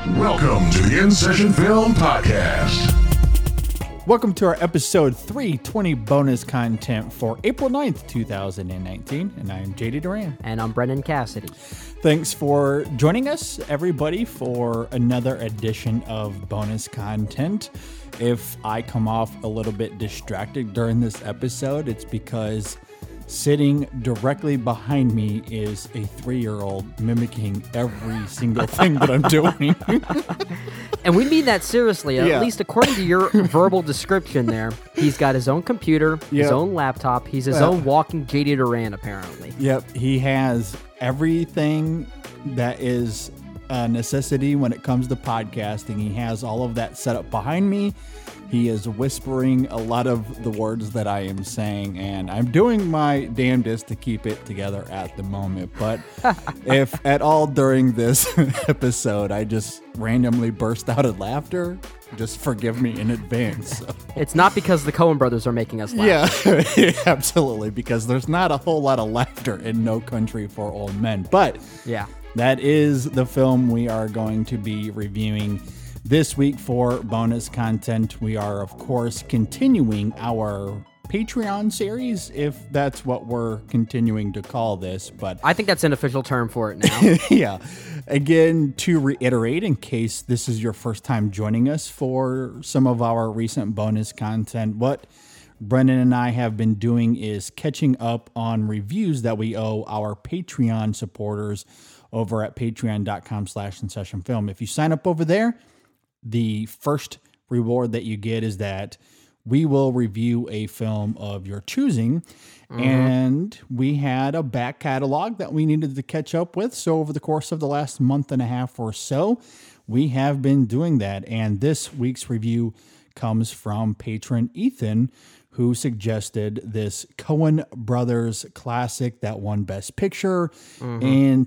Welcome to the In Session Film Podcast. Welcome to our episode 320 bonus content for April 9th, 2019. And I'm JD Duran. And I'm Brendan Cassidy. Thanks for joining us, everybody, for another edition of bonus content. If I come off a little bit distracted during this episode, it's because sitting directly behind me is a 3-year-old mimicking every single thing that I'm doing. And we mean that seriously, Yeah. at least according to your verbal description there. He's got his own computer, his own laptop, he's his own walking JD Duran, apparently. Yep, he has everything that is a necessity when it comes to podcasting. He has all of that set up behind me. He is whispering a lot of the words that I am saying, and I'm doing my damnedest to keep it together at the moment. But if at all during this episode I just randomly burst out in laughter, just forgive me in advance. So. It's not because the Coen brothers are making us laugh. Yeah, absolutely, because there's not a whole lot of laughter in No Country for Old Men. But Yeah. that is the film we are going to be reviewing this week for bonus content. We are, of course, continuing our Patreon series, if that's what we're continuing to call this. But I think that's an official term for it now. yeah, again, to reiterate, in case this is your first time joining us for some of our recent bonus content, what Brendan and I have been doing is catching up on reviews that we owe our Patreon supporters over at patreon.com/InSessionFilm. If you sign up over there, the first reward that you get is that we will review a film of your choosing. And we had a back catalog that we needed to catch up with. So over the course of the last month and a half or so, we have been doing that. And this week's review comes from patron Ethan, who suggested this Coen Brothers classic that won Best Picture in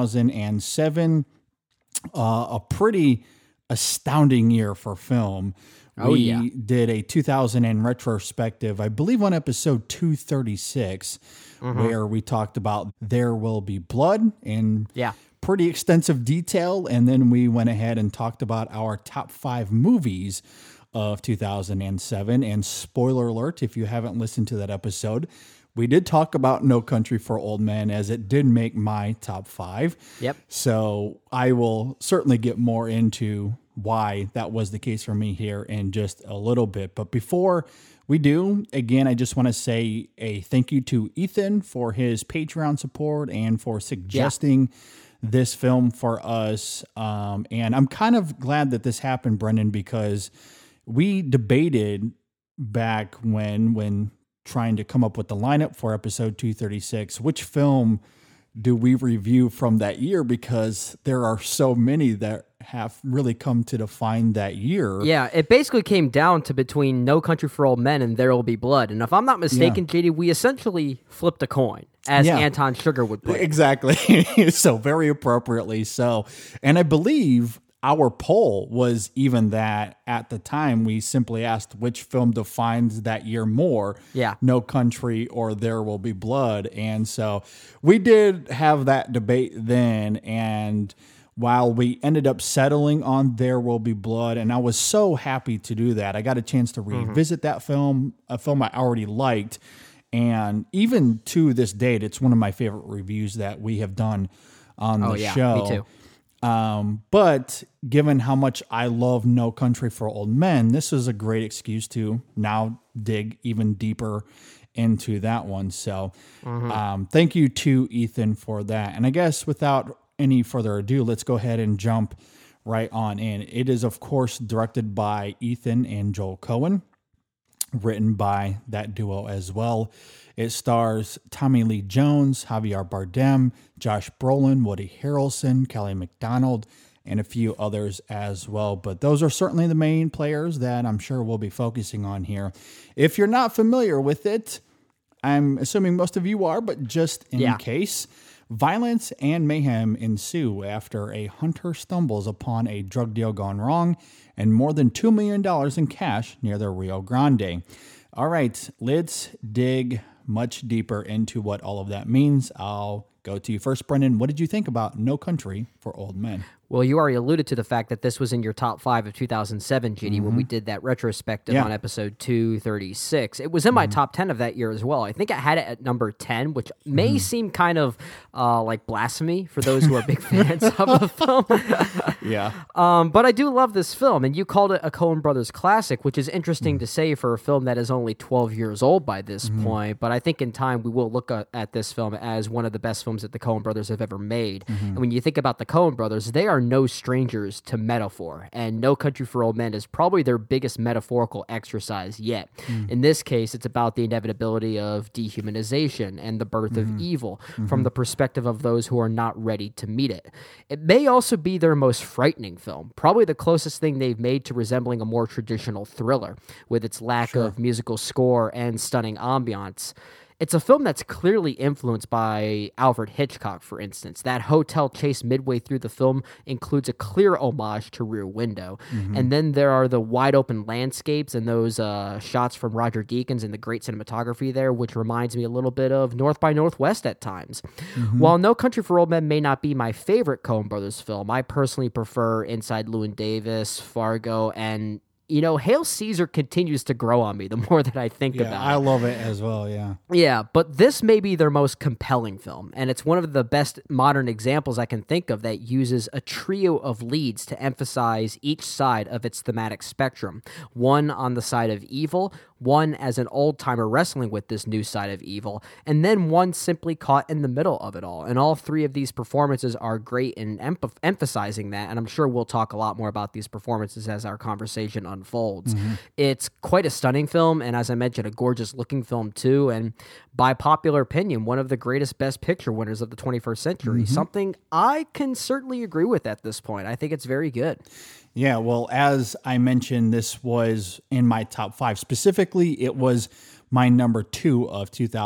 2007. A pretty astounding year for film. We did a 2000 and retrospective, I believe on episode 236, where we talked about There Will Be Blood in pretty extensive detail. And then we went ahead and talked about our top 5 movies of 2007. And spoiler alert, if you haven't listened to that episode, we did talk about No Country for Old Men, as it did make my top 5. Yep. So I will certainly get more into why that was the case for me here in just a little bit. But before we do, again, I just want to say a thank you to Ethan for his Patreon support and for suggesting this film for us. And I'm kind of glad that this happened, Brendan, because we debated back when trying to come up with the lineup for episode 236, which film do we review from that year, because there are so many that have really come to define that year. Yeah, it basically came down to between No Country for Old Men and There Will Be Blood. And if I'm not mistaken, JD, we essentially flipped a coin, as Anton Sugar would put it. Exactly. So very appropriately so. And I believe our poll was even that at the time. We simply asked which film defines that year more. Yeah. No Country or There Will Be Blood. And so we did have that debate then. And while we ended up settling on There Will Be Blood, and I was so happy to do that, I got a chance to revisit that film, a film I already liked. And even to this date, it's one of my favorite reviews that we have done on the show. Me too. But given how much I love No Country for Old Men, this is a great excuse to now dig even deeper into that one. So thank you to Ethan for that. And I guess without any further ado, let's go ahead and jump right on in. It is, of course, directed by Ethan and Joel Coen, written by that duo as well. It stars Tommy Lee Jones, Javier Bardem, Josh Brolin, Woody Harrelson, Kelly MacDonald, and a few others as well. But those are certainly the main players that I'm sure we'll be focusing on here. If you're not familiar with it, I'm assuming most of you are, but just in case, violence and mayhem ensue after a hunter stumbles upon a drug deal gone wrong and more than $2 million in cash near the Rio Grande. All right, let's dig much deeper into what all of that means. I'll go to you first, Brendan. What did you think about No Country for Old Men? Well, you already alluded to the fact that this was in your top 5 of 2007, JD, when we did that retrospective on episode 236. It was in my top 10 of that year as well. I think I had it at number 10, which may seem kind of like blasphemy for those who are big fans of the film. But I do love this film, and you called it a Coen Brothers classic, which is interesting to say for a film that is only 12 years old by this point. But I think in time we will look at this film as one of the best films that the Coen Brothers have ever made. And when you think about the Coen Brothers, they are no strangers to metaphor, and No Country for Old Men is probably their biggest metaphorical exercise yet. In this case, it's about the inevitability of dehumanization and the birth of evil from the perspective of those who are not ready to meet it. It may also be their most frightening film, probably the closest thing they've made to resembling a more traditional thriller, with its lack of musical score and stunning ambiance. It's a film that's clearly influenced by Alfred Hitchcock, for instance. That hotel chase midway through the film includes a clear homage to Rear Window. And then there are the wide-open landscapes and those shots from Roger Deakins and the great cinematography there, which reminds me a little bit of North by Northwest at times. While No Country for Old Men may not be my favorite Coen Brothers film, I personally prefer Inside Llewyn Davis, Fargo, and Hail Caesar continues to grow on me the more that I think about it. I love it as well, Yeah, but this may be their most compelling film, and it's one of the best modern examples I can think of that uses a trio of leads to emphasize each side of its thematic spectrum. One on the side of evil, one as an old-timer wrestling with this new side of evil, and then one simply caught in the middle of it all. And all three of these performances are great in emphasizing that, and I'm sure we'll talk a lot more about these performances as our conversation unfolds. It's quite a stunning film, and as I mentioned, a gorgeous-looking film too, and by popular opinion, one of the greatest Best Picture winners of the 21st century, something I can certainly agree with at this point. I think it's very good. Yeah, well, as I mentioned, this was in my top 5. Specifically, it was my number 2 of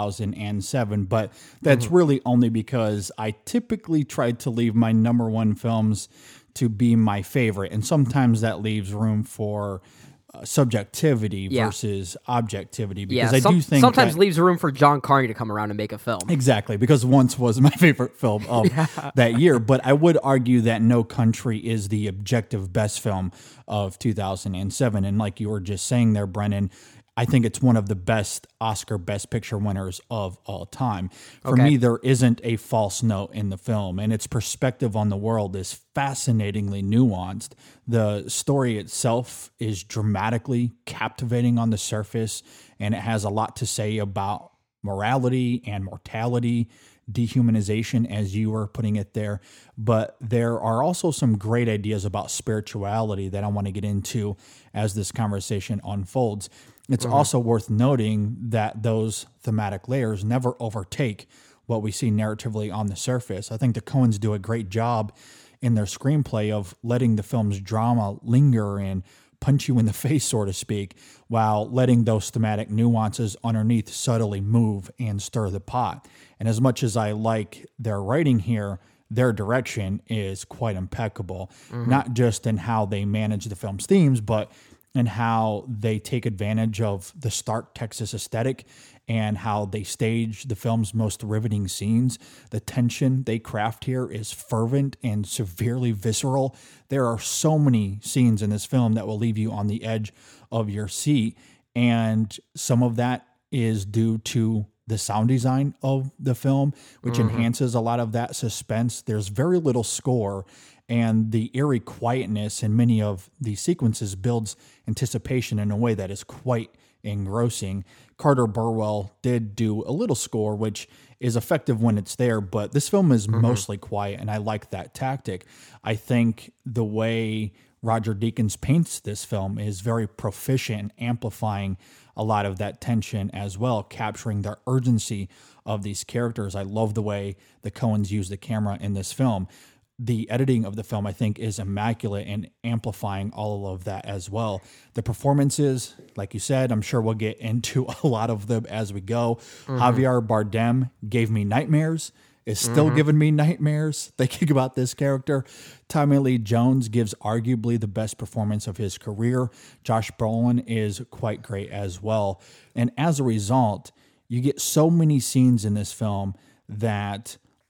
2007, but that's really only because I typically try to leave my number 1 films to be my favorite, and sometimes that leaves room for subjectivity versus objectivity, because I do think sometimes leaves room for John Carney to come around and make a film. Exactly, because Once was my favorite film of that year, but I would argue that No Country is the objective best film of 2007, and like you were just saying there, Brennan, I think it's one of the best Oscar Best Picture winners of all time. For me, there isn't a false note in the film, and its perspective on the world is fascinatingly nuanced. The story itself is dramatically captivating on the surface, and it has a lot to say about morality and mortality, dehumanization, as you were putting it there. But there are also some great ideas about spirituality that I want to get into as this conversation unfolds. It's also worth noting that those thematic layers never overtake what we see narratively on the surface. I think the Coens do a great job in their screenplay of letting the film's drama linger and punch you in the face, so to speak, while letting those thematic nuances underneath subtly move and stir the pot. And as much as I like their writing here, their direction is quite impeccable, not just in how they manage the film's themes, but in how they take advantage of the stark Texas aesthetic and how they stage the film's most riveting scenes. The tension they craft here is fervent and severely visceral. There are so many scenes in this film that will leave you on the edge of your seat, and some of that is due to the sound design of the film, which enhances a lot of that suspense. There's very little score, and the eerie quietness in many of these sequences builds anticipation in a way that is quite engrossing. Carter Burwell did do a little score, which is effective when it's there, but this film is mostly quiet, and I like that tactic. I think the way Roger Deakins paints this film is very proficient in amplifying a lot of that tension as well, capturing the urgency of these characters. I love the way the Coens use the camera in this film. The editing of the film, I think, is immaculate in amplifying all of that as well. The performances, like you said, I'm sure we'll get into a lot of them as we go. Javier Bardem gave me nightmares, is still giving me nightmares thinking about this character. Tommy Lee Jones gives arguably the best performance of his career. Josh Brolin is quite great as well. And as a result, you get so many scenes in this film that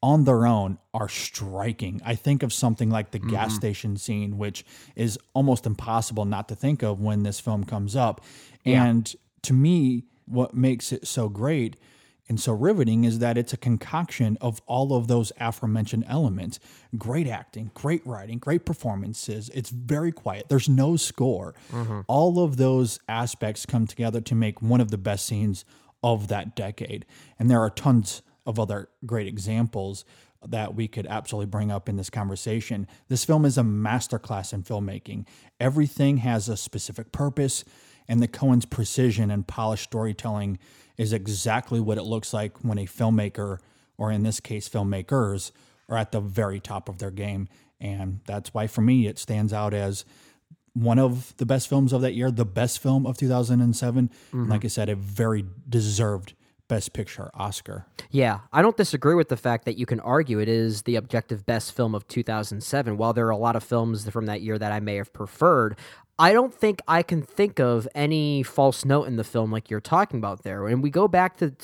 on their own are striking. I think of something like the gas station scene, which is almost impossible not to think of when this film comes up. Yeah. And to me, what makes it so great and so riveting is that it's a concoction of all of those aforementioned elements. Great acting, great writing, great performances. It's very quiet. There's no score. All of those aspects come together to make one of the best scenes of that decade. And there are tons of other great examples that we could absolutely bring up in this conversation. This film is a masterclass in filmmaking. Everything has a specific purpose, and the Coens' precision and polished storytelling is exactly what it looks like when a filmmaker, or in this case, filmmakers, are at the very top of their game. And that's why, for me, it stands out as one of the best films of that year, the best film of 2007. And like I said, a very deserved Best Picture Oscar. Yeah, I don't disagree with the fact that you can argue it is the objective best film of 2007. While there are a lot of films from that year that I may have preferred, I don't think I can think of any false note in the film like you're talking about there. And we go back to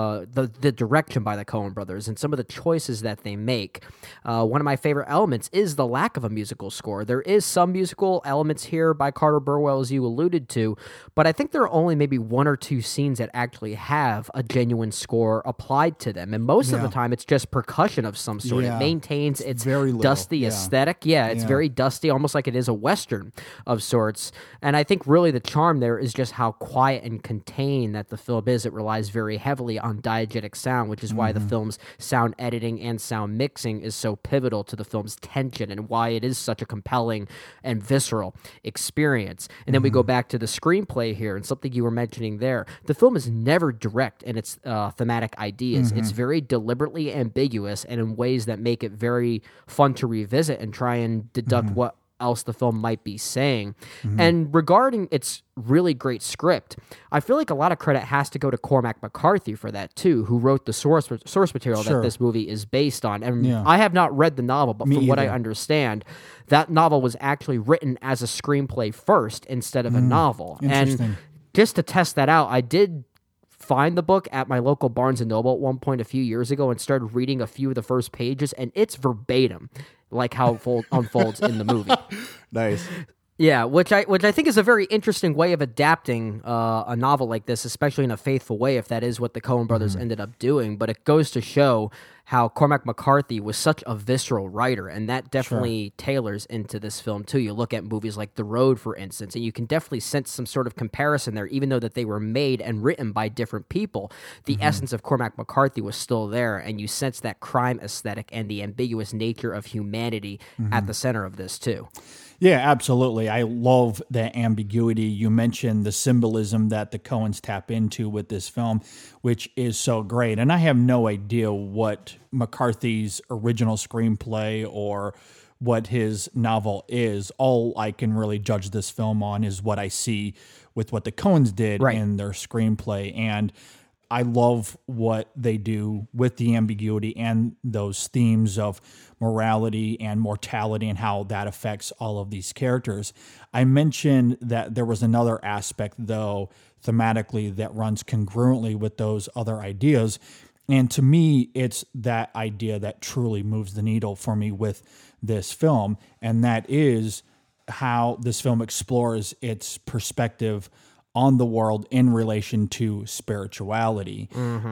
the direction by the Coen brothers and some of the choices that they make. One of my favorite elements is the lack of a musical score. There is some musical elements here by Carter Burwell, as you alluded to, but I think there are only maybe one or two scenes that actually have a genuine score applied to them. And most of the time, it's just percussion of some sort. Yeah. It maintains its very little. dusty aesthetic. Yeah, it's very dusty, almost like it is a Western of sorts. And I think really the charm there is just how quiet and contained that the film is. It relies very heavily on diegetic sound, which is why the film's sound editing and sound mixing is so pivotal to the film's tension and why it is such a compelling and visceral experience. And then we go back to the screenplay here and something you were mentioning there. The film is never direct in its thematic ideas. It's very deliberately ambiguous and in ways that make it very fun to revisit and try and deduct what else the film might be saying. And regarding its really great script, I feel like a lot of credit has to go to Cormac McCarthy for that too, who wrote the source material that this movie is based on. And I have not read the novel, but from what I understand, that novel was actually written as a screenplay first instead of a novel. And just to test that out, I did find the book at my local Barnes & Noble at one point a few years ago and started reading a few of the first pages, and it's verbatim like how it unfolds in the movie. Nice. Yeah, which I think is a very interesting way of adapting a novel like this, especially in a faithful way, if that is what the Coen brothers ended up doing. But it goes to show how Cormac McCarthy was such a visceral writer, and that definitely tailors into this film too. You look at movies like The Road, for instance, and you can definitely sense some sort of comparison there, even though that they were made and written by different people. The essence of Cormac McCarthy was still there, and you sense that crime aesthetic and the ambiguous nature of humanity at the center of this too. Yeah, absolutely. I love that ambiguity. You mentioned the symbolism that the Coens tap into with this film, which is so great. And I have no idea what McCarthy's original screenplay or what his novel is. All I can really judge this film on is what I see with what the Coens did in their screenplay. And I love what they do with the ambiguity and those themes of morality and mortality and how that affects all of these characters. I mentioned that there was another aspect, though, thematically that runs congruently with those other ideas. And to me, it's that idea that truly moves the needle for me with this film. And that is how this film explores its perspective on the world in relation to spirituality.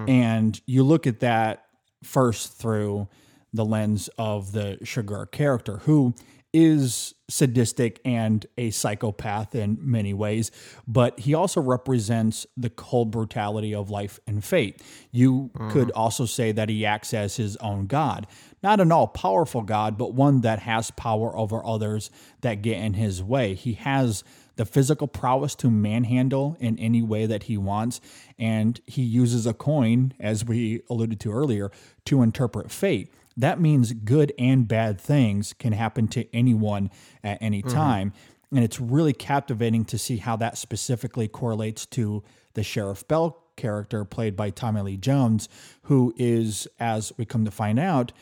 And you look at that first through the lens of the Chigurh character, who is sadistic and a psychopath in many ways, but he also represents the cold brutality of life and fate. You could also say that he acts as his own God, not an all-powerful God, but one that has power over others that get in his way. He has the physical prowess to manhandle in any way that he wants, and he uses a coin, as we alluded to earlier, to interpret fate. That means good and bad things can happen to anyone at any time. And it's really captivating to see how that specifically correlates to the Sheriff Bell character played by Tommy Lee Jones, who is, as we come to find out,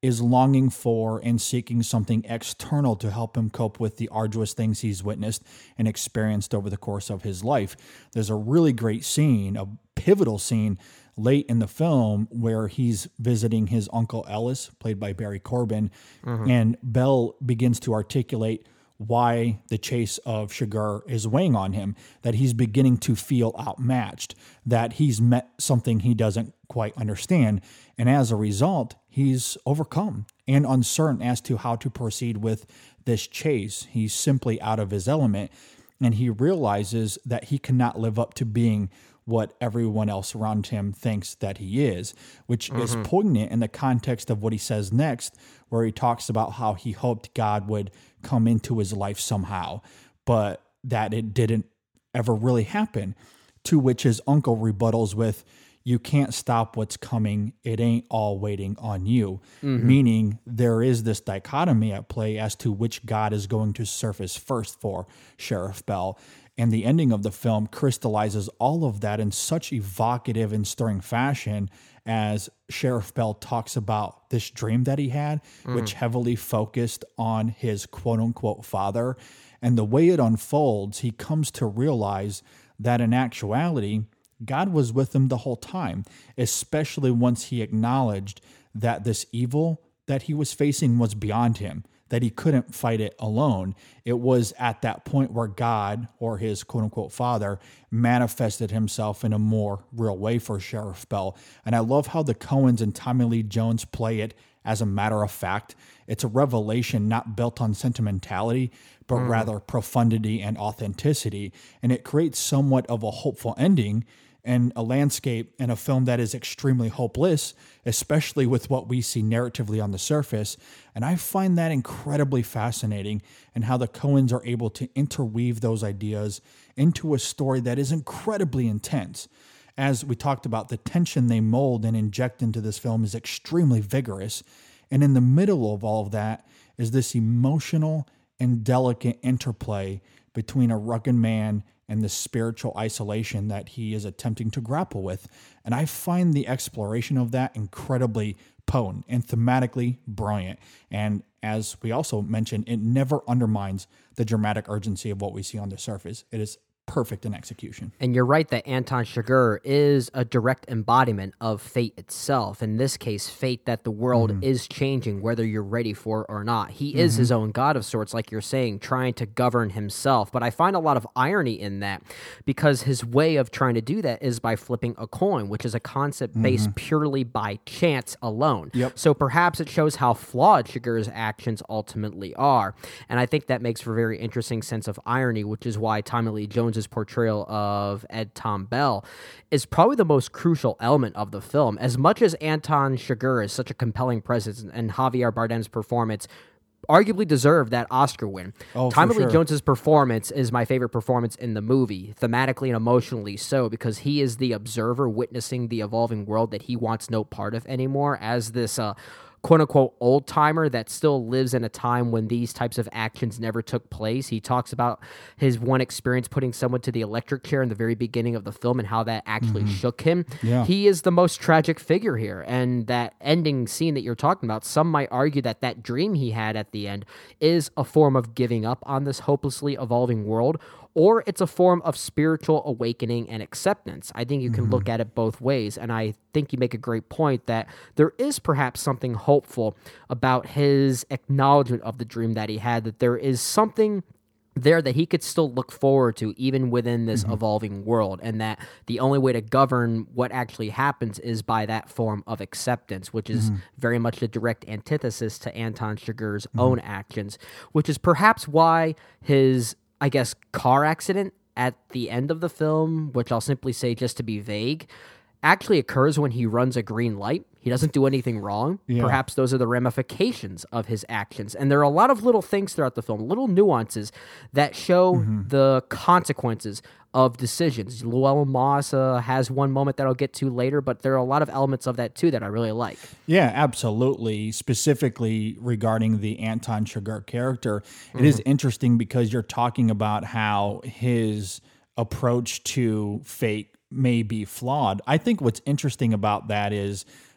is longing for and seeking something external to help him cope with the arduous things he's witnessed and experienced over the course of his life. There's a really great scene, a pivotal scene late in the film where he's visiting his Uncle Ellis, played by Barry Corbin, and Bell begins to articulate why the chase of Chigurh is weighing on him, that he's beginning to feel outmatched, that he's met something he doesn't quite understand, and as a result, he's overcome and uncertain as to how to proceed with this chase. He's simply out of his element, and he realizes that he cannot live up to being what everyone else around him thinks that he is, which is poignant in the context of what he says next, where he talks about how he hoped God would come into his life somehow, but that it didn't ever really happen, to which his uncle rebuttals with, "You can't stop what's coming. It ain't all waiting on you." Meaning there is this dichotomy at play as to which God is going to surface first for Sheriff Bell. And the ending of the film crystallizes all of that in such evocative and stirring fashion as Sheriff Bell talks about this dream that he had, which heavily focused on his quote-unquote father. And the way it unfolds, he comes to realize that in actuality, God was with him the whole time, especially once he acknowledged that this evil that he was facing was beyond him, that he couldn't fight it alone. It was at that point where God, or his quote-unquote father, manifested himself in a more real way for Sheriff Bell. And I love how the Coens and Tommy Lee Jones play it as a matter of fact. It's a revelation not built on sentimentality, but rather profundity and authenticity. And it creates somewhat of a hopeful ending and a landscape in a film that is extremely hopeless, especially with what we see narratively on the surface. And I find that incredibly fascinating, and how the Coens are able to interweave those ideas into a story that is incredibly intense. As we talked about, the tension they mold and inject into this film is extremely vigorous. And in the middle of all of that is this emotional and delicate interplay between a rugged man and the spiritual isolation that he is attempting to grapple with. And I find the exploration of that incredibly potent and thematically brilliant. And as we also mentioned, it never undermines the dramatic urgency of what we see on the surface. It is perfect in execution. And you're right that Anton Chigurh is a direct embodiment of fate itself. In this case, fate that the world is changing, whether you're ready for it or not. He is his own god of sorts, like you're saying, trying to govern himself. But I find a lot of irony in that, because his way of trying to do that is by flipping a coin, which is a concept based purely by chance alone. So perhaps it shows how flawed Chigurh's actions ultimately are. And I think that makes for a very interesting sense of irony, which is why Tommy Lee Jones' portrayal of Ed Tom Bell is probably the most crucial element of the film. As much as Anton Chigurh is such a compelling presence, and Javier Bardem's performance arguably deserved that Oscar win. Tommy Lee Jones's performance is my favorite performance in the movie, thematically and emotionally so, because he is the observer witnessing the evolving world that he wants no part of anymore, as this quote-unquote old-timer that still lives in a time when these types of actions never took place. He talks about his one experience putting someone to the electric chair in the very beginning of the film and how that actually shook him. He is the most tragic figure here, and that ending scene that you're talking about, some might argue that that dream he had at the end is a form of giving up on this hopelessly evolving world, or it's a form of spiritual awakening and acceptance. I think you can look at it both ways, and I think you make a great point that there is perhaps something hopeful about his acknowledgement of the dream that he had, that there is something there that he could still look forward to even within this evolving world, and that the only way to govern what actually happens is by that form of acceptance, which is very much the direct antithesis to Anton Chigurh's own actions, which is perhaps why his, I guess, car accident at the end of the film, which I'll simply say just to be vague, actually occurs when he runs a green light. He doesn't do anything wrong. Perhaps those are the ramifications of his actions. And there are a lot of little things throughout the film, little nuances that show the consequences of decisions. Llewellyn Moss has one moment that I'll get to later, but there are a lot of elements of that too that I really like. Yeah, absolutely. Specifically regarding the Anton Chigurh character, it is interesting because you're talking about how his approach to fate may be flawed. I think what's interesting about that is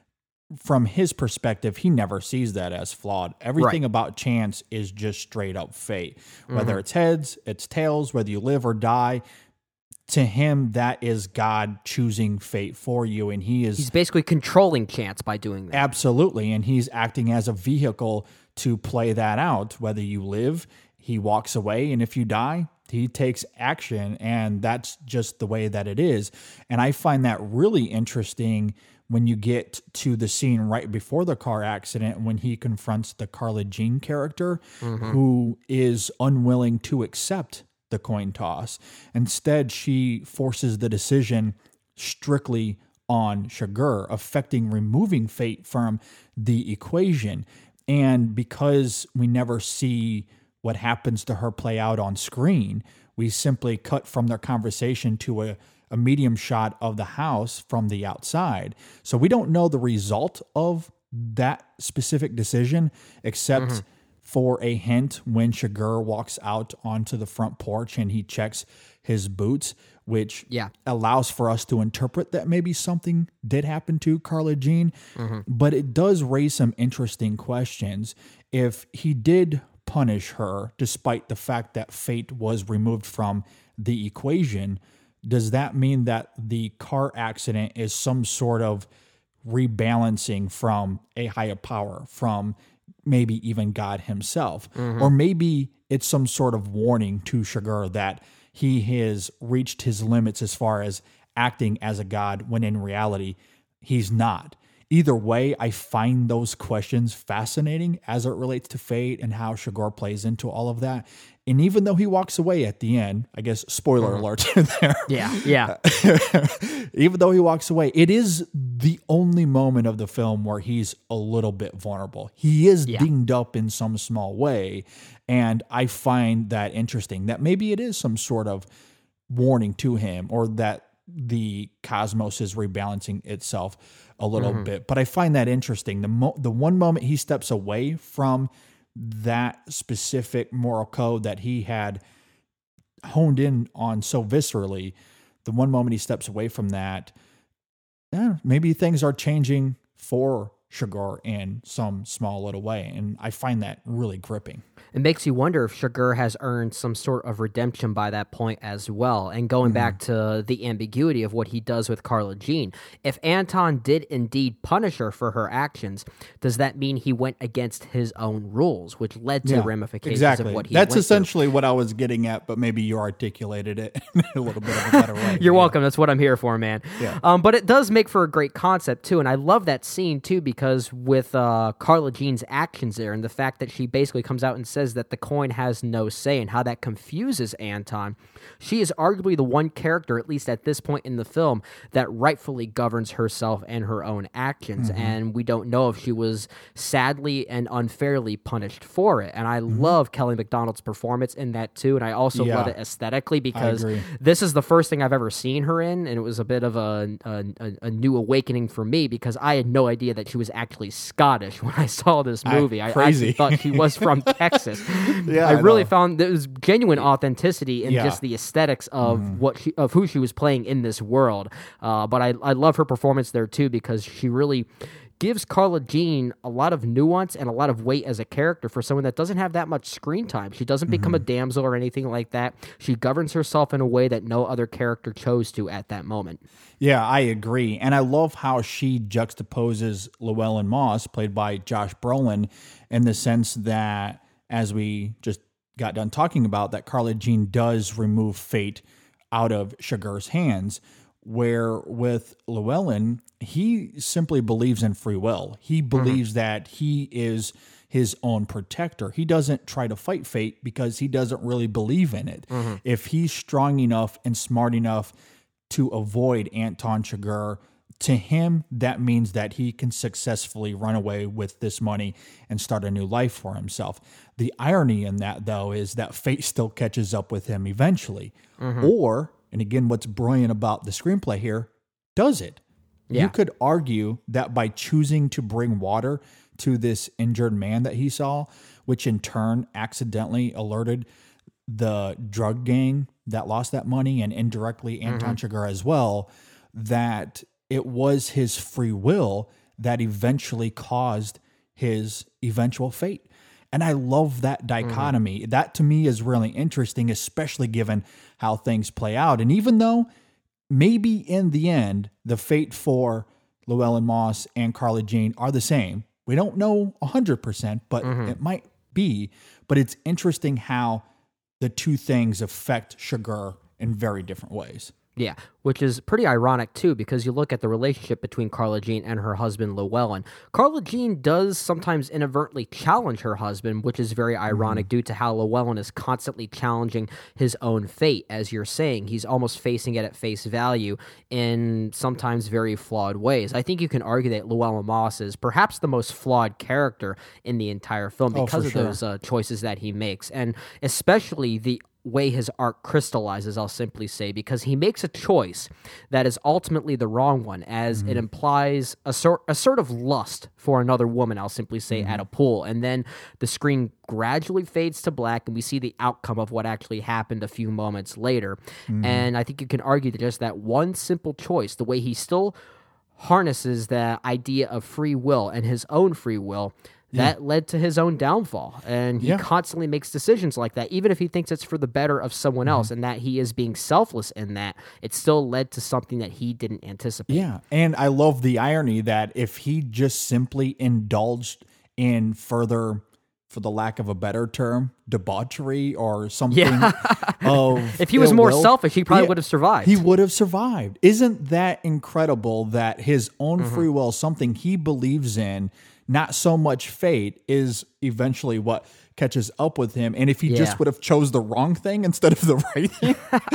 from his perspective, he never sees that as flawed. Everything about chance is just straight up fate. Whether it's heads, it's tails, whether you live or die, to him, that is God choosing fate for you. And he's basically controlling chance by doing that. Absolutely. And he's acting as a vehicle to play that out. Whether you live, he walks away. And if you die, he takes action. And that's just the way that it is. And I find that really interesting when you get to the scene right before the car accident, when he confronts the Carla Jean character, who is unwilling to accept the coin toss. Instead, she forces the decision strictly on Chigurh, affecting removing fate from the equation. And because we never see what happens to her play out on screen, we simply cut from their conversation to a medium shot of the house from the outside. So we don't know the result of that specific decision, except for a hint when Chigurh walks out onto the front porch and he checks his boots, which allows for us to interpret that maybe something did happen to Carla Jean. But it does raise some interesting questions. If he did punish her, despite the fact that fate was removed from the equation, does that mean that the car accident is some sort of rebalancing from a higher power, from maybe even God himself? Or maybe it's some sort of warning to Chigurh that he has reached his limits as far as acting as a god, when in reality, he's not. Either way, I find those questions fascinating as it relates to fate and how Chigurh plays into all of that. And even though he walks away at the end, I guess spoiler alert there. Yeah. Even though he walks away, it is the only moment of the film where he's a little bit vulnerable. He is dinged up in some small way. And I find that interesting, that maybe it is some sort of warning to him, or that the cosmos is rebalancing itself a little bit. But I find that interesting. The one moment he steps away from that specific moral code that he had honed in on so viscerally, the one moment he steps away from that, maybe things are changing for Chigurh in some small little way. And I find that really gripping. It makes you wonder if Chigurh has earned some sort of redemption by that point as well. And going back to the ambiguity of what he does with Carla Jean, if Anton did indeed punish her for her actions, does that mean he went against his own rules, which led to ramifications of what he That's went essentially through? What I was getting at, but maybe you articulated it in a little bit of a better way. You're welcome. That's what I'm here for, man. Yeah. But it does make for a great concept, too. And I love that scene, too, because with Carla Jean's actions there and the fact that she basically comes out and says that the coin has no say, and how that confuses Anton. She is arguably the one character, at least at this point in the film, that rightfully governs herself and her own actions. And we don't know if she was sadly and unfairly punished for it. And I love Kelly Macdonald's performance in that too. And I also love it aesthetically, because this is the first thing I've ever seen her in. And it was a bit of a new awakening for me, because I had no idea that she was actually Scottish when I saw this movie. I actually thought she was from Texas. I really found there was genuine authenticity in just the aesthetics of of who she was playing in this world. But I love her performance there too, because she really gives Carla Jean a lot of nuance and a lot of weight as a character for someone that doesn't have that much screen time. She doesn't become a damsel or anything like that. She governs herself in a way that no other character chose to at that moment. Yeah, I agree. And I love how she juxtaposes Llewellyn Moss, played by Josh Brolin, in the sense that, as we just got done talking about, that Carla Jean does remove fate out of Chigurh's hands, where with Llewellyn, he simply believes in free will. He believes that he is his own protector. He doesn't try to fight fate because he doesn't really believe in it. If he's strong enough and smart enough to avoid Anton Chigurh, to him, that means that he can successfully run away with this money and start a new life for himself. The irony in that, though, is that fate still catches up with him eventually. Or, and again, what's brilliant about the screenplay here, does it? You could argue that by choosing to bring water to this injured man that he saw, which in turn accidentally alerted the drug gang that lost that money, and indirectly Anton Chigurh as well, that it was his free will that eventually caused his eventual fate. And I love that dichotomy. That to me is really interesting, especially given how things play out. And even though maybe in the end, the fate for Llewellyn Moss and Carla Jean are the same. We don't know 100%, but it might be. But it's interesting how the two things affect Chigurh in very different ways. Yeah, which is pretty ironic, too, because you look at the relationship between Carla Jean and her husband, Llewellyn. Carla Jean does sometimes inadvertently challenge her husband, which is very ironic due to how Llewellyn is constantly challenging his own fate. As you're saying, he's almost facing it at face value in sometimes very flawed ways. I think you can argue that Llewellyn Moss is perhaps the most flawed character in the entire film because of those choices that he makes, and especially the way his arc crystallizes, I'll simply say, because he makes a choice that is ultimately the wrong one, as it implies a sort of lust for another woman, I'll simply say, at a pool. And then the screen gradually fades to black, and we see the outcome of what actually happened a few moments later. And I think you can argue that just that one simple choice, the way he still harnesses the idea of free will and his own free will, that led to his own downfall. And he constantly makes decisions like that, even if he thinks it's for the better of someone else and that he is being selfless in that, it still led to something that he didn't anticipate. Yeah, and I love the irony that if he just simply indulged in further, for the lack of a better term, debauchery or something of if he was more selfish, he probably would have survived. He would have survived. Isn't that incredible that his own free will, something he believes in, not so much fate, is eventually what catches up with him. And if he just would have chose the wrong thing instead of the right thing,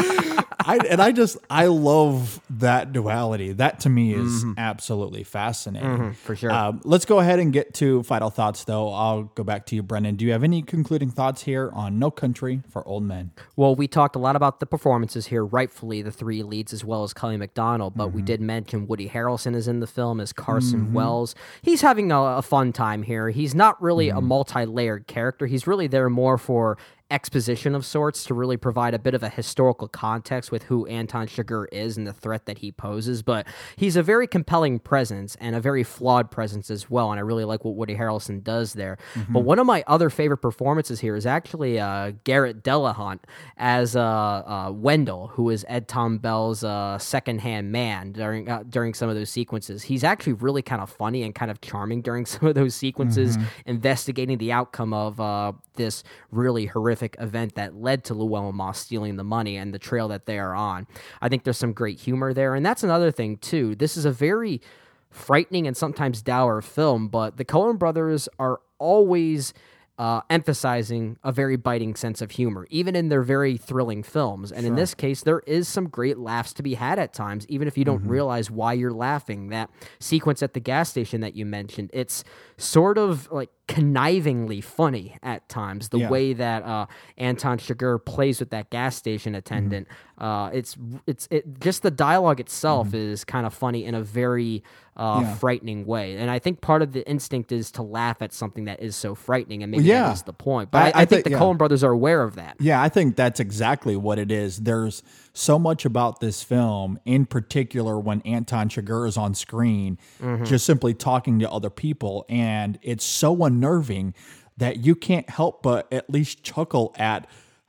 I love that duality. That to me is absolutely fascinating. For sure. Let's go ahead and get to final thoughts, though. I'll go back to you, Brendan. Do you have any concluding thoughts here on No Country for Old Men? Well, we talked a lot about the performances here, rightfully the three leads as well as Kelly MacDonald, but we did mention Woody Harrelson is in the film as Carson Wells. He's having a fun time here. He's not really a multi-layered character. He's really there more for exposition of sorts to really provide a bit of a historical context with who Anton Chigurh is and the threat that he poses, but he's a very compelling presence and a very flawed presence as well, and I really like what Woody Harrelson does there. But one of my other favorite performances here is actually Garrett Dillahunt as Wendell, who is Ed Tom Bell's second-hand man during some of those sequences. He's actually really kind of funny and kind of charming during some of those sequences, investigating the outcome of this really horrific event that led to Llewellyn Moss stealing the money and the trail that they are on. I think there's some great humor there, and that's another thing too. This is a very frightening and sometimes dour film, but the Coen brothers are always emphasizing a very biting sense of humor, even in their very thrilling films. And in this case, there is some great laughs to be had at times, even if you don't realize why you're laughing. That sequence at the gas station that you mentioned, it's sort of like connivingly funny at times. The way that Anton Chigurh plays with that gas station attendant, it's just the dialogue itself is kind of funny in a very frightening way. And I think part of the instinct is to laugh at something that is so frightening, and maybe that is the point. But I think the Coen brothers are aware of that. Yeah, I think that's exactly what it is. There's so much about this film, in particular when Anton Chigurh is on screen, just simply talking to other people, and it's so unnerving that you can't help but at least chuckle at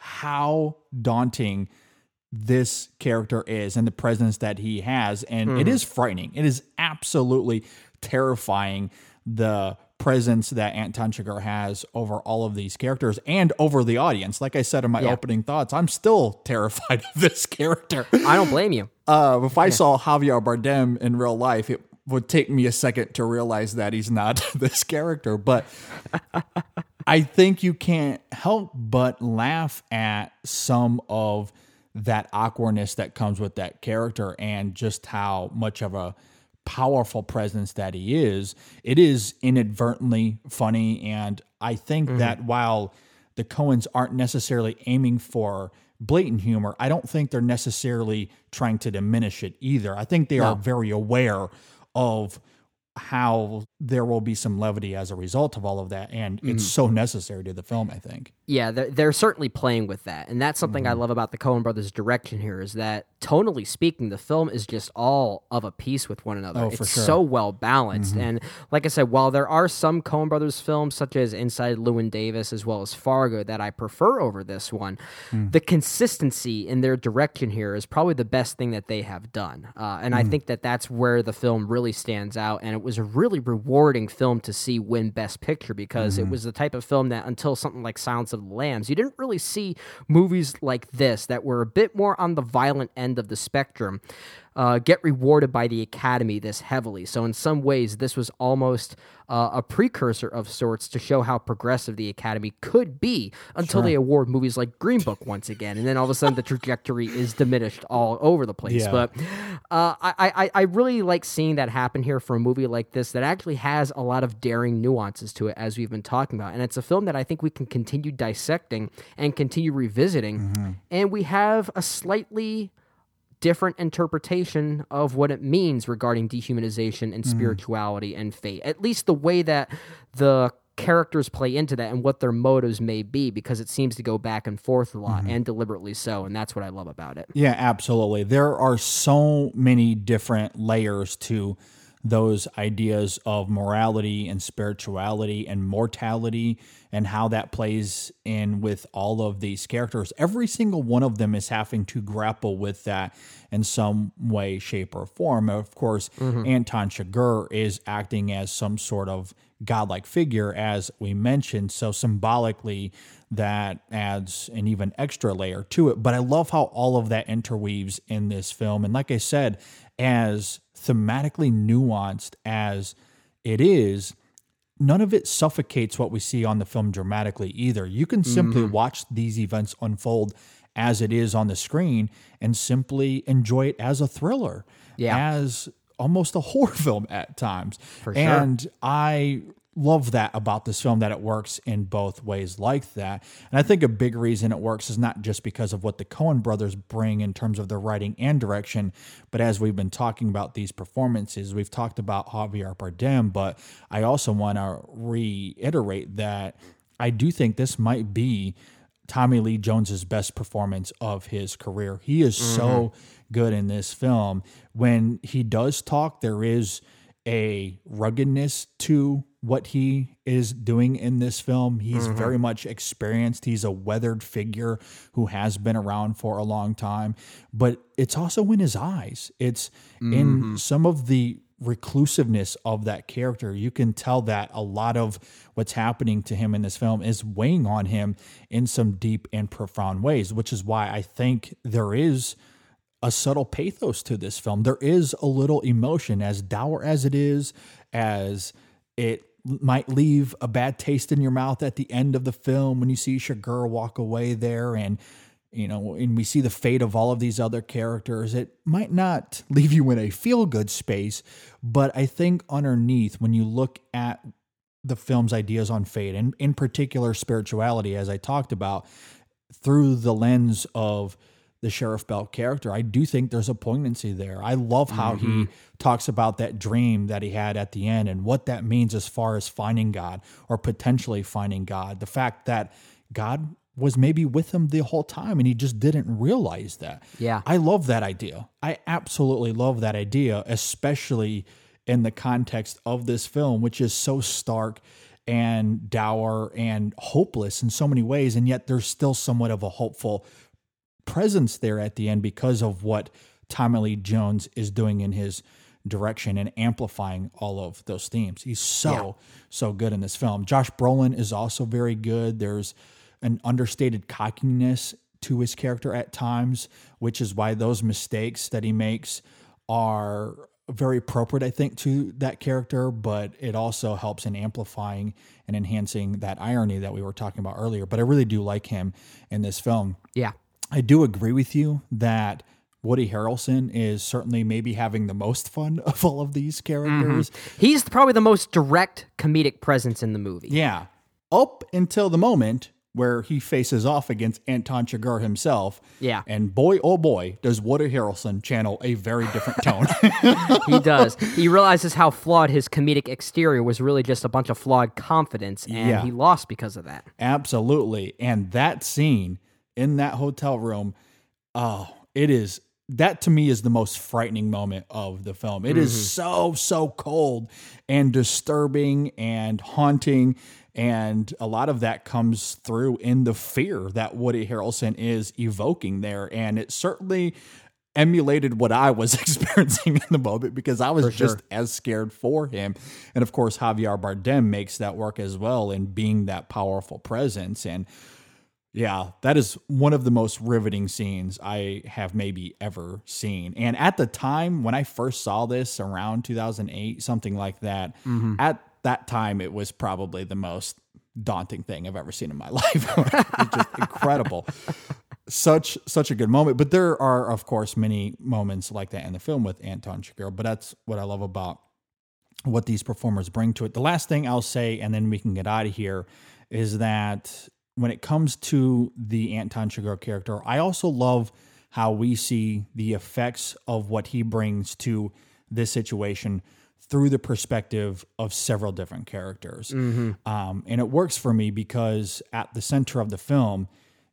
how daunting this character is and the presence that he has. And it is frightening. It is absolutely terrifying, the presence that Anton Chigurh has over all of these characters and over the audience. Like I said in my opening thoughts, I'm still terrified of this character. I don't blame you. If I saw Javier Bardem in real life, it would take me a second to realize that he's not this character. But I think you can't help but laugh at some of that awkwardness that comes with that character and just how much of a powerful presence that he is. It is inadvertently funny, and I think that while the Coens aren't necessarily aiming for blatant humor, I don't think they're necessarily trying to diminish it either. I think they are very aware of how there will be some levity as a result of all of that, and it's so necessary to the film, I think. Yeah, they're certainly playing with that, and that's something I love about the Coen brothers' direction here, is that, tonally speaking, the film is just all of a piece with one another. For it's sure. so well balanced, and like I said, while there are some Coen brothers films, such as Inside Llewyn Davis, as well as Fargo, that I prefer over this one, the consistency in their direction here is probably the best thing that they have done, and I think that that's where the film really stands out, and it was a really rewarding film to see win Best Picture, because it was the type of film that, until something like Silence of the Lambs, you didn't really see movies like this that were a bit more on the violent end of the spectrum get rewarded by the Academy this heavily. So in some ways, this was almost a precursor of sorts to show how progressive the Academy could be, until they award movies like Green Book once again, and then all of a sudden the trajectory is diminished all over the place. Yeah. But I really like seeing that happen here for a movie like this that actually has a lot of daring nuances to it, as we've been talking about. And it's a film that I think we can continue dissecting and continue revisiting. And we have a slightly different interpretation of what it means regarding dehumanization and spirituality and fate. At least the way that the characters play into that and what their motives may be, because it seems to go back and forth a lot, and deliberately so, and that's what I love about it. Yeah, absolutely. There are so many different layers to those ideas of morality and spirituality and mortality, and how that plays in with all of these characters. Every single one of them is having to grapple with that in some way, shape, or form. Of course, Anton Chigurh is acting as some sort of godlike figure, as we mentioned. So symbolically, that adds an even extra layer to it. But I love how all of that interweaves in this film. And like I said, as thematically nuanced as it is, none of it suffocates what we see on the film dramatically either. You can simply watch these events unfold as it is on the screen and simply enjoy it as a thriller, as almost a horror film at times. For sure. And I love that about this film, that it works in both ways like that. And I think a big reason it works is not just because of what the Coen brothers bring in terms of their writing and direction, but as we've been talking about these performances, we've talked about Javier Bardem, but I also want to reiterate that I do think this might be Tommy Lee Jones's best performance of his career. He is so good in this film. When he does talk, there is a ruggedness to what he is doing in this film. He's very much experienced. He's a weathered figure who has been around for a long time, but it's also in his eyes. It's in some of the reclusiveness of that character. You can tell that a lot of what's happening to him in this film is weighing on him in some deep and profound ways, which is why I think there is a subtle pathos to this film. There is a little emotion, as dour as it is, as it might leave a bad taste in your mouth at the end of the film when you see Chigurh walk away there, and and we see the fate of all of these other characters. It might not leave you in a feel-good space, but I think underneath, when you look at the film's ideas on fate, and in particular spirituality, as I talked about, through the lens of the Sheriff Bell character, I do think there's a poignancy there. I love how he talks about that dream that he had at the end and what that means as far as finding God, or potentially finding God. The fact that God was maybe with him the whole time and he just didn't realize that. Yeah. I love that idea. I absolutely love that idea, especially in the context of this film, which is so stark and dour and hopeless in so many ways. And yet there's still somewhat of a hopeful presence there at the end because of what Tommy Lee Jones is doing in his direction and amplifying all of those themes. He's so good in this film. Josh Brolin is also very good. There's an understated cockiness to his character at times, which is why those mistakes that he makes are very appropriate, I think, to that character, but it also helps in amplifying and enhancing that irony that we were talking about earlier. But I really do like him in this film. Yeah. I do agree with you that Woody Harrelson is certainly maybe having the most fun of all of these characters. He's probably the most direct comedic presence in the movie. Yeah. Up until the moment where he faces off against Anton Chigurh himself. Yeah. And boy, oh boy, does Woody Harrelson channel a very different tone. He does. He realizes how flawed his comedic exterior was really just a bunch of flawed confidence, and he lost because of that. Absolutely. And that scene in that hotel room, that to me is the most frightening moment of the film. It is so cold and disturbing and haunting. And a lot of that comes through in the fear that Woody Harrelson is evoking there. And it certainly emulated what I was experiencing in the moment, because I was just as scared for him. And of course, Javier Bardem makes that work as well in being that powerful presence. And yeah, that is one of the most riveting scenes I have maybe ever seen. And at the time when I first saw this around 2008, something like that, at that time, it was probably the most daunting thing I've ever seen in my life. It's just incredible. Such a good moment. But there are, of course, many moments like that in the film with Anton Chigurh. But that's what I love about what these performers bring to it. The last thing I'll say, and then we can get out of here, is that when it comes to the Anton Chigurh character, I also love how we see the effects of what he brings to this situation through the perspective of several different characters. And it works for me because at the center of the film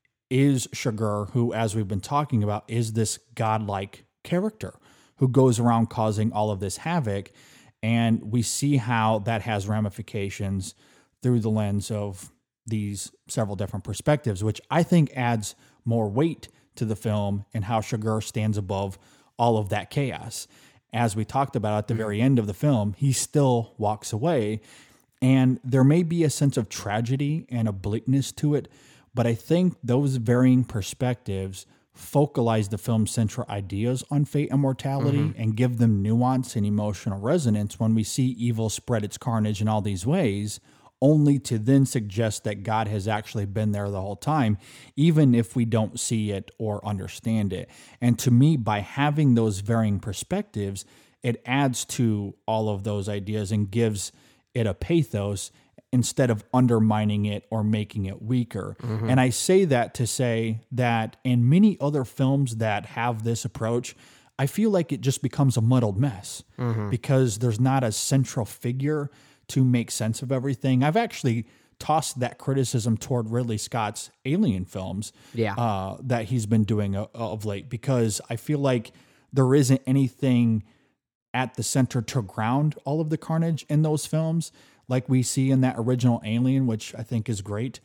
is Chigurh, who, as we've been talking about, is this godlike character who goes around causing all of this havoc. And we see how that has ramifications through the lens of these several different perspectives, which I think adds more weight to the film and how Chigurh stands above all of that chaos. As we talked about at the very end of the film, he still walks away, and there may be a sense of tragedy and a bleakness to it, but I think those varying perspectives focalize the film's central ideas on fate and mortality and give them nuance and emotional resonance when we see evil spread its carnage in all these ways, only to then suggest that God has actually been there the whole time, even if we don't see it or understand it. And to me, by having those varying perspectives, it adds to all of those ideas and gives it a pathos instead of undermining it or making it weaker. And I say that to say that in many other films that have this approach, I feel like it just becomes a muddled mess because there's not a central figure to make sense of everything. I've actually tossed that criticism toward Ridley Scott's Alien films that he's been doing of late, because I feel like there isn't anything at the center to ground all of the carnage in those films like we see in that original Alien, which I think is great.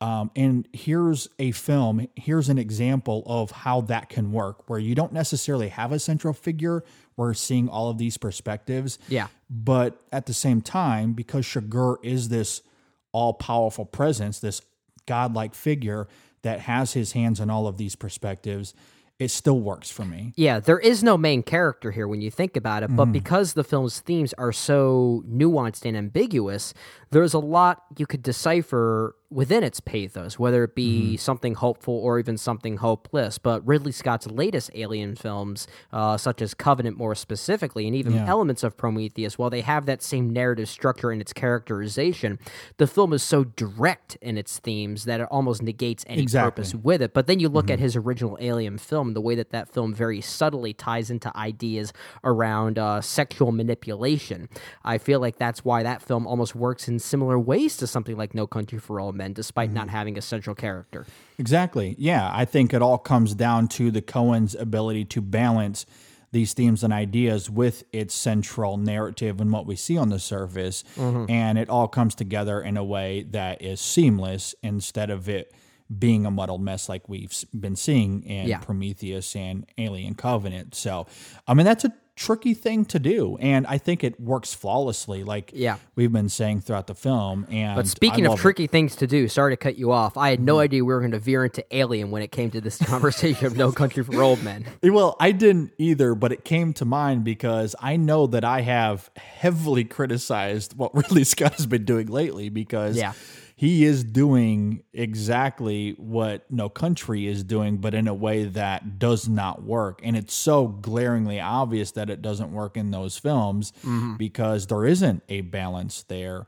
And here's an example of how that can work, where you don't necessarily have a central figure. We're seeing all of these perspectives. Yeah. But at the same time, because Chigurh is this all-powerful presence, this godlike figure that has his hands on all of these perspectives, it still works for me. Yeah, there is no main character here when you think about it, but because the film's themes are so nuanced and ambiguous, there's a lot you could decipher within its pathos, whether it be something hopeful or even something hopeless. But Ridley Scott's latest Alien films, such as Covenant more specifically, and even elements of Prometheus, while they have that same narrative structure in its characterization, the film is so direct in its themes that it almost negates any purpose with it. But then you look at his original Alien film, the way that film very subtly ties into ideas around sexual manipulation. I feel like that's why that film almost works in similar ways to something like No Country for Old Men, despite not having a central character. Exactly. Yeah, I think it all comes down to the Coen's ability to balance these themes and ideas with its central narrative and what we see on the surface. And it all comes together in a way that is seamless instead of it being a muddled mess like we've been seeing in Prometheus and Alien Covenant. So, I mean, that's a tricky thing to do, and I think it works flawlessly, like we've been saying throughout the film. And but speaking of tricky things to do, sorry to cut you off, I had no idea we were going to veer into Alien when it came to this conversation of No Country for Old Men. Well, I didn't either, but it came to mind because I know that I have heavily criticized what Ridley Scott has been doing lately, because he is doing exactly what No Country is doing, but in a way that does not work. And it's so glaringly obvious that it doesn't work in those films because there isn't a balance there.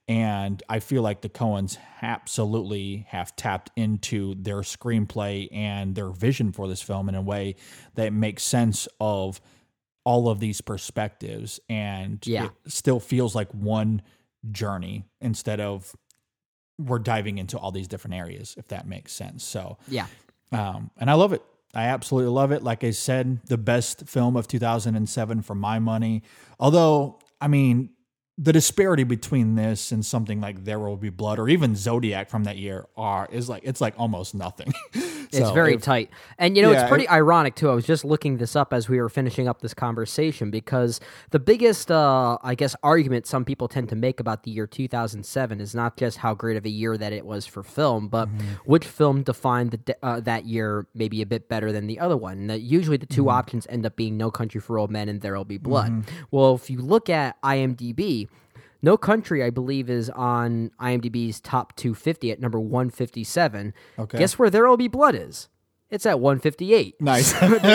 And I feel like the Coens absolutely have tapped into their screenplay and their vision for this film in a way that makes sense of all of these perspectives. And it still feels like one journey instead of we're diving into all these different areas, if that makes sense. So, and I love it. I absolutely love it. Like I said, the best film of 2007 for my money. Although, I mean, the disparity between this and something like There Will Be Blood or even Zodiac from that year it's like almost nothing. It's very tight. And, it's pretty ironic, too. I was just looking this up as we were finishing up this conversation because the biggest, argument some people tend to make about the year 2007 is not just how great of a year that it was for film, but which film defined that year maybe a bit better than the other one. And usually the two options end up being No Country for Old Men and There Will Be Blood. Well, if you look at IMDb, No Country, I believe, is on IMDb's top 250 at number 157. Okay. Guess where There Will Be Blood is? It's at 158. Nice.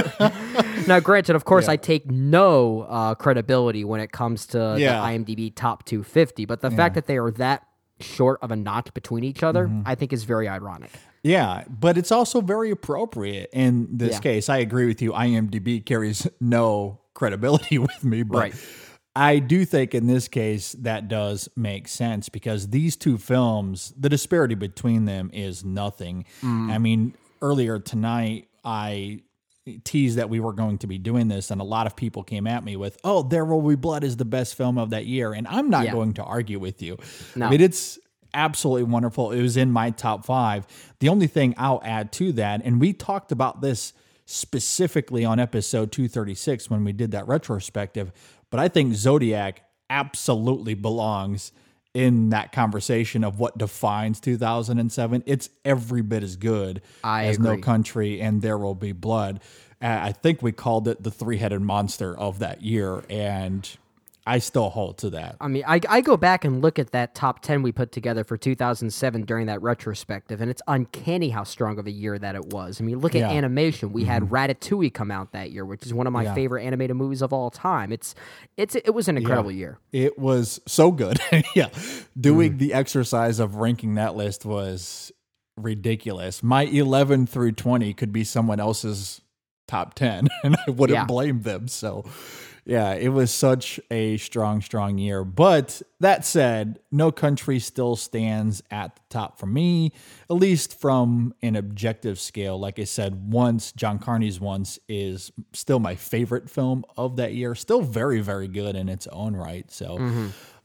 Now, granted, of course, I take no credibility when it comes to the IMDb top 250, but the fact that they are that short of a notch between each other, I think is very ironic. Yeah, but it's also very appropriate in this case. I agree with you. IMDb carries no credibility with me, but I do think in this case that does make sense because these two films, the disparity between them is nothing. I mean, earlier tonight, I teased that we were going to be doing this, and a lot of people came at me with, "Oh, There Will Be Blood is the best film of that year," and I'm not going to argue with you. No. I mean, it's absolutely wonderful. It was in my top 5. The only thing I'll add to that, and we talked about this specifically on episode 236 when we did that retrospective, but I think Zodiac absolutely belongs in that conversation of what defines 2007. It's every bit as good as agree. No Country and There Will Be Blood. I think we called it the three-headed monster of that year, and I still hold to that. I mean, I go back and look at that top 10 we put together for 2007 during that retrospective, and it's uncanny how strong of a year that it was. I mean, look at animation. We had Ratatouille come out that year, which is one of my favorite animated movies of all time. It was an incredible year. It was so good. Doing the exercise of ranking that list was ridiculous. My 11 through 20 could be someone else's top 10, and I wouldn't blame them. So, yeah, it was such a strong year. But that said, No Country still stands at the top for me, at least from an objective scale. Like I said, John Carney's Once is still my favorite film of that year. Still very, very good in its own right. So,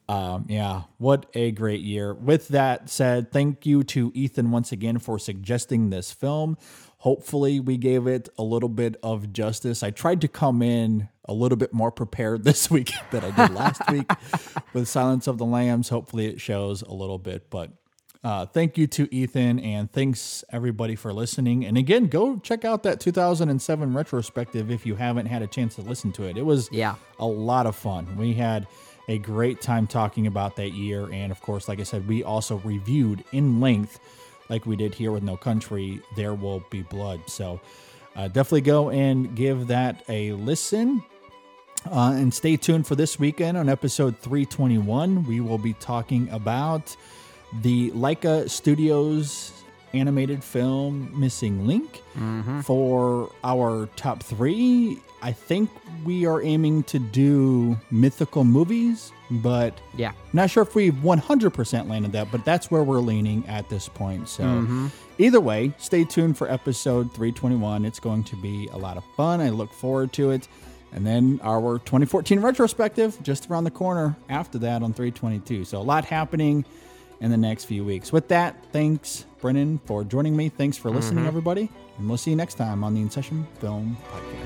what a great year. With that said, thank you to Ethan once again for suggesting this film. Hopefully we gave it a little bit of justice. I tried to come in a little bit more prepared this week than I did last week with Silence of the Lambs. Hopefully it shows a little bit, but thank you to Ethan, and thanks everybody for listening. And again, go check out that 2007 retrospective if you haven't had a chance to listen to it. It was a lot of fun. We had a great time talking about that year. And of course, like I said, we also reviewed in length, like we did here with No Country, There Will Be Blood. So definitely go and give that a listen. And stay tuned for this weekend on episode 321. We will be talking about the Laika Studios animated film Missing Link. For our top 3, I think we are aiming to do mythical movies, but not sure if we've 100% landed that, but that's where we're leaning at this point. So either way, stay tuned for episode 321. It's going to be a lot of fun. I look forward to it. And then our 2014 retrospective just around the corner after that on 322. So a lot happening in the next few weeks. With that, thanks, Brennan, for joining me. Thanks for listening, everybody. And we'll see you next time on the In Session Film Podcast.